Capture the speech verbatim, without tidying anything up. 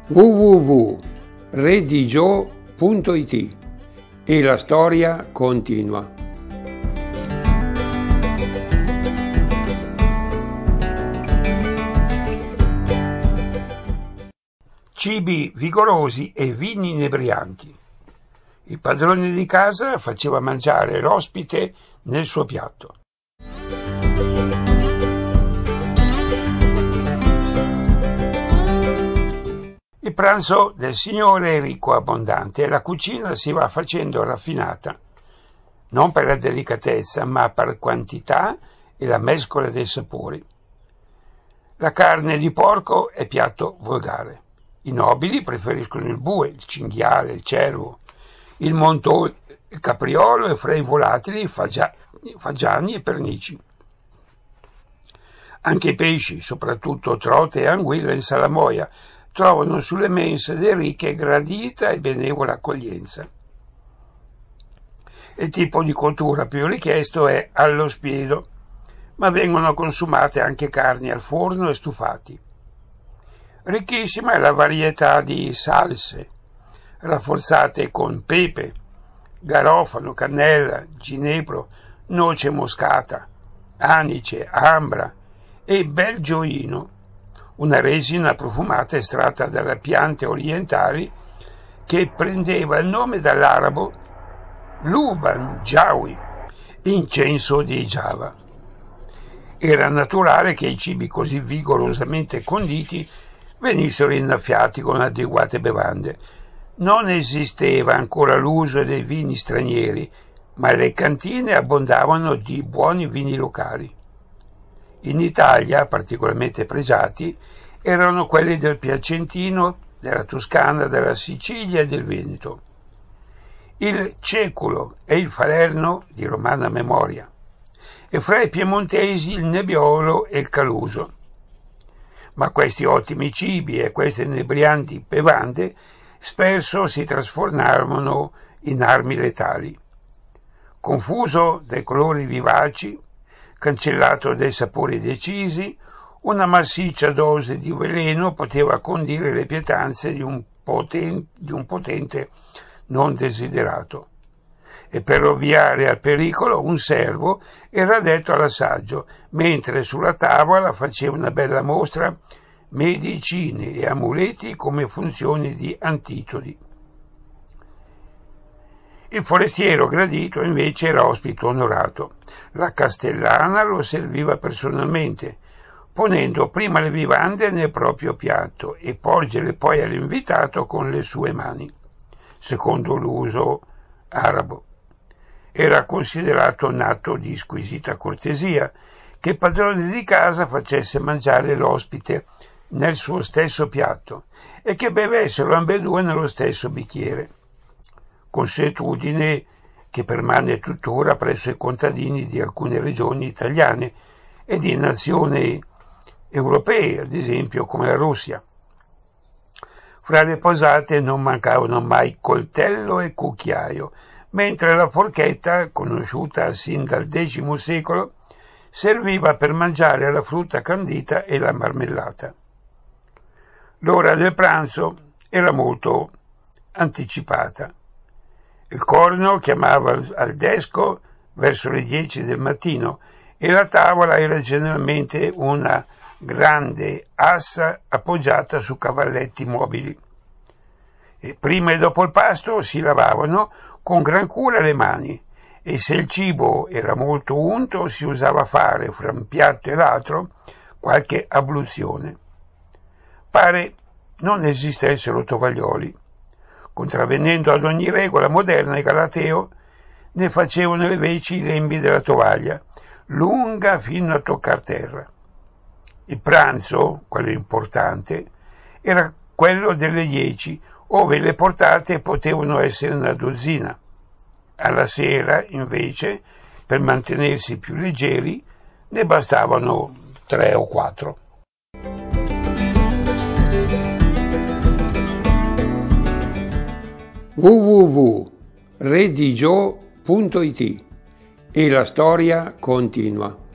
w w w punto redigio punto it e la storia continua. Cibi vigorosi e vini inebrianti. Il padrone di casa faceva mangiare l'ospite nel suo piatto. Il pranzo del signore è ricco e abbondante e la cucina si va facendo raffinata, non per la delicatezza, ma per quantità e la mescola dei sapori. La carne di porco è piatto volgare. I nobili preferiscono il bue, il cinghiale, il cervo, il montone, il capriolo e fra i volatili fagia, fagiani e pernici. Anche i pesci, soprattutto trote e anguilla in salamoia, trovano sulle mense dei ricche gradita e benevola accoglienza. Il tipo di cottura più richiesto è allo spiedo, ma vengono consumate anche carni al forno e stufati. Ricchissima è la varietà di salse, rafforzate con pepe, garofano, cannella, ginepro, noce moscata, anice, ambra e bel gioino, una resina profumata estratta dalle piante orientali che prendeva il nome dall'arabo Luban Jawi, incenso di Giava. Era naturale che i cibi così vigorosamente conditi venissero innaffiati con adeguate bevande. Non esisteva ancora l'uso dei vini stranieri, ma le cantine abbondavano di buoni vini locali. In Italia, particolarmente pregiati, erano quelli del Piacentino, della Toscana, della Sicilia e del Veneto. Il Ceculo e il Falerno di romana memoria, e fra i piemontesi il Nebbiolo e il Caluso. Ma questi ottimi cibi e queste inebrianti bevande spesso si trasformarono in armi letali. Confuso dai colori vivaci, cancellato dai sapori decisi, una massiccia dose di veleno poteva condire le pietanze di un, poten- di un potente non desiderato. E per ovviare al pericolo un servo era addetto all'assaggio, mentre sulla tavola faceva una bella mostra medicine e amuleti come funzioni di antidoti. Il forestiero gradito invece era ospite onorato. La castellana lo serviva personalmente, ponendo prima le vivande nel proprio piatto e porgerle poi all'invitato con le sue mani, secondo l'uso arabo. Era considerato un atto di squisita cortesia che il padrone di casa facesse mangiare l'ospite nel suo stesso piatto e che bevessero ambedue nello stesso bicchiere, consuetudine che permane tuttora presso i contadini di alcune regioni italiane e di nazioni europee, ad esempio come la Russia. Fra le posate non mancavano mai coltello e cucchiaio, mentre la forchetta, conosciuta sin dal decimo secolo, serviva per mangiare la frutta candita e la marmellata. L'ora del pranzo era molto anticipata. Il corno chiamava al desco verso le dieci del mattino e la tavola era generalmente una grande assa appoggiata su cavalletti mobili. E prima e dopo il pasto si lavavano con gran cura le mani e se il cibo era molto unto si usava fare fra un piatto e l'altro qualche abluzione. Pare non esistessero tovaglioli. Contravvenendo ad ogni regola moderna, i Galateo ne facevano le veci i lembi della tovaglia, lunga fino a toccar terra. Il pranzo, quello importante, era quello delle dieci, ove le portate potevano essere una dozzina. Alla sera, invece, per mantenersi più leggeri, ne bastavano tre o quattro. w w w punto redigio punto it e la storia continua.